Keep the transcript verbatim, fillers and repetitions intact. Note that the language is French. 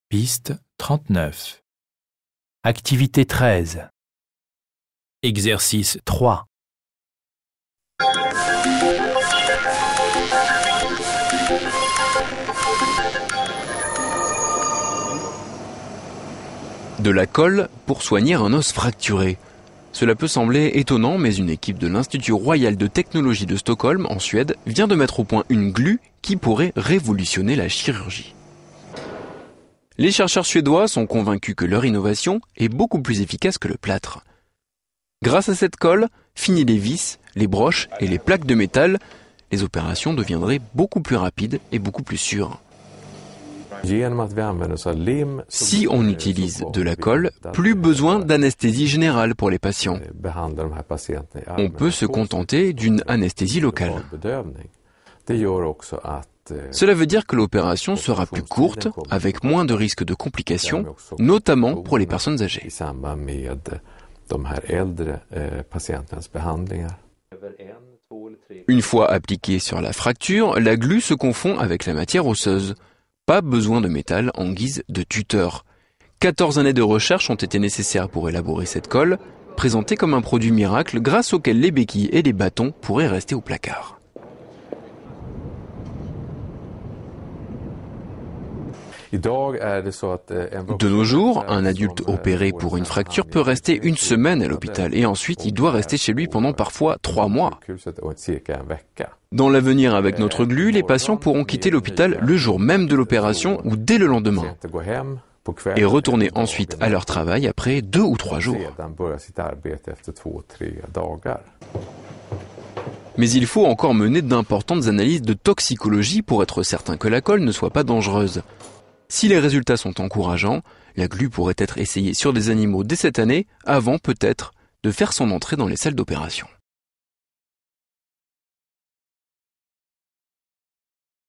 Piste trente-neuf. Activité treize. Exercice trois. De la colle pour soigner un os fracturé. Cela peut sembler étonnant, mais une équipe de l'Institut royal de technologie de Stockholm, en Suède, vient de mettre au point une glu qui pourrait révolutionner la chirurgie. Les chercheurs suédois sont convaincus que leur innovation est beaucoup plus efficace que le plâtre. Grâce à cette colle, fini les vis, les broches et les plaques de métal, les opérations deviendraient beaucoup plus rapides et beaucoup plus sûres. Si on utilise de la colle, plus besoin d'anesthésie générale pour les patients. On peut se contenter d'une anesthésie locale. Cela veut dire que l'opération sera plus courte, avec moins de risques de complications, notamment pour les personnes âgées. Une fois appliquée sur la fracture, la glu se confond avec la matière osseuse. Pas besoin de métal en guise de tuteur. quatorze années de recherche ont été nécessaires pour élaborer cette colle, présentée comme un produit miracle grâce auquel les béquilles et les bâtons pourraient rester au placard. De nos jours, un adulte opéré pour une fracture peut rester une semaine à l'hôpital et ensuite il doit rester chez lui pendant parfois trois mois. Dans l'avenir avec notre glu, les patients pourront quitter l'hôpital le jour même de l'opération ou dès le lendemain et retourner ensuite à leur travail après deux ou trois jours. Mais il faut encore mener d'importantes analyses de toxicologie pour être certain que la colle ne soit pas dangereuse. Si les résultats sont encourageants, la glu pourrait être essayée sur des animaux dès cette année, avant peut-être de faire son entrée dans les salles d'opération.